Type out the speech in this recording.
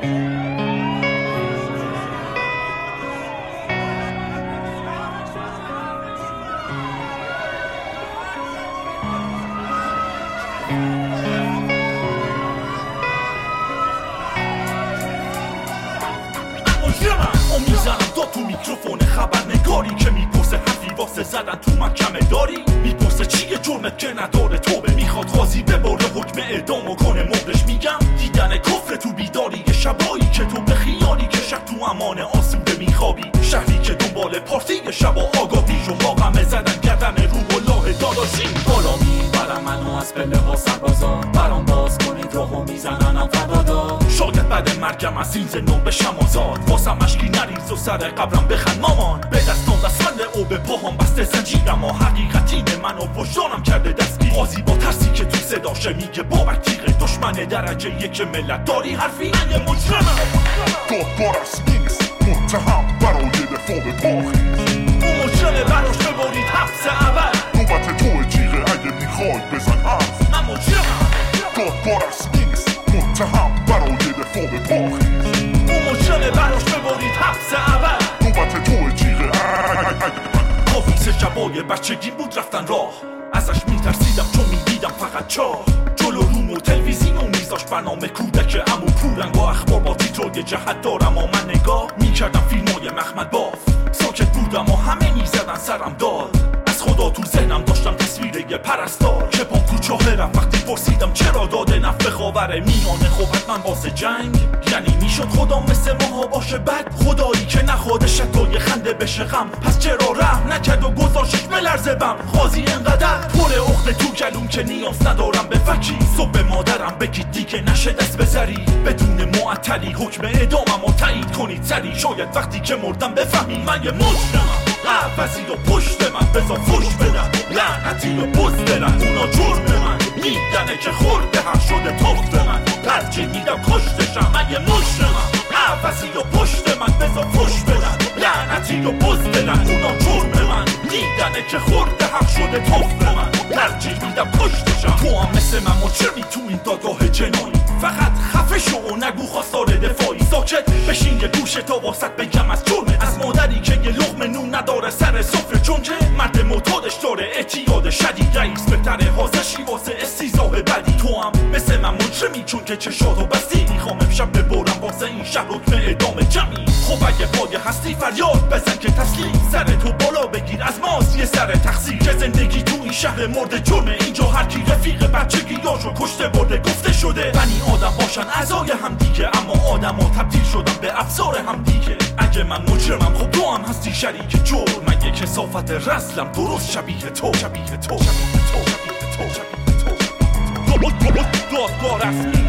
میزنم داد تو میکروفون خبرنگاری که میپرسه حرفی واسه زدن تو محکمه داری میپرسه چیه جرمت که نداره توبه میخواد قاضی ببره حکم اعدامو کنه مردش میگم دیدن کفر تو بیداری شبایی که تو به خیالی که شب تو امان آسوده میخوابی شهری که دنبال پارتی شب و آگاهی رو با غمه زدن گردن روح الله داداشی بالا میبرم منو از پله ها سربازا برام باز کنید راهو میزننم فدادا شاید بعد مرگم از این زندان بشم آزاد واسم مشکی نریز و سر قبرم بخند مامان به دستان دستمند او به پاهام بسته زنجیرم و حقیقتین منو وجدانم کرده دستگیر قاضی با ترسی که تو صداشه میگه بابک تیغه دشمن درجه یک ملت داری حرفی من یه مجرمم دادگاه رسمی نیست متهم برای دفاع به پاخیز اون مجرمه براش ببرید حبس اول نوبت تو جیغه اگه میخوای بزن حرف من مجرمم دادگاه رسمی نیست متهم برای دفاع به پاخیز اون مجرمه براش ببرید حبس اول نوبت تو جیغه حافیز شبای بچگی بود رفتن راه ازش میترسیدم چون میدیدم فقط چاه جلو روم و تلویزیون و میذاش برنامه کودک عمو پورنگ و اخبار با تیتروی جهت دارم و من نگاه میکردم فیلمای مخمد باف ساکت بودم و همه میزدن سرم داد از خدا تو ذهنم داشتم تصویر یه پرستار که پام تو چاه رفت وقتی پرسیدم چرا داده نفت خاور میانه خب حتما واسه جنگ یعنی میشد خدا مثل ماها باشه بد خدایی که نخواده شتای خنده بشه غم پس چرا رحم نکرد و گذاشتش بلرزه بم قاضی انقدر پر عقده تو گلوم که نیاز ندارم به وکی صبح به مادرم بگید دیگه نشه دست بذاری بدون معطلی حکم اعدامم و تایید کنید سری شاید وقتی که مردم بفهمی من یه مجرمم عوضی و پشت من بذار فش بدن لعنتی و بزدلن اونا جرم من میدنه که خورده هم شده توفت من ترجیح میدم کشتشم من یه مجرمم عوضی و پشت من بذار فش بدن لعنتی و بزدلن اونا جرم من میدنه که خورده هم شده توفت من ترجیح میدم کشتشم تو هم مثل من مجرمی تو این دادگاه جنایی فقط خفه شو و نگو خواستار دفاعی ساکت بشین یه گوشه تا واسط بگم از جرمه از مادری که یه لقمه نون نداره سر سفره چون که مرد معتادش داره اعتیاد شدید رئیس بهتره حاضشی واسه استیزاه بدی تو هم مثل من مجرمی چون که چشاتو بستی میخوام امشب ببرم واسه این شهر حکم اعدام جمعی خب اگه پای هستی فریاد بزن که تسلیم سر تو بالا بگیر از ماست یه سر تقصیر که زندگی تو این شهر مرد جرمه اینجا هر کی رفیق بچگیاشو کشته برده گفته شده بنی آدم باشن اعضای هم دیگه اما آدما تبدیل شدن به افسار هم دیگه اگه من مجرمم خب تو هم هستی شریک جرم من یک کثافت رسلم درست شبیه تو دادگاه رسمی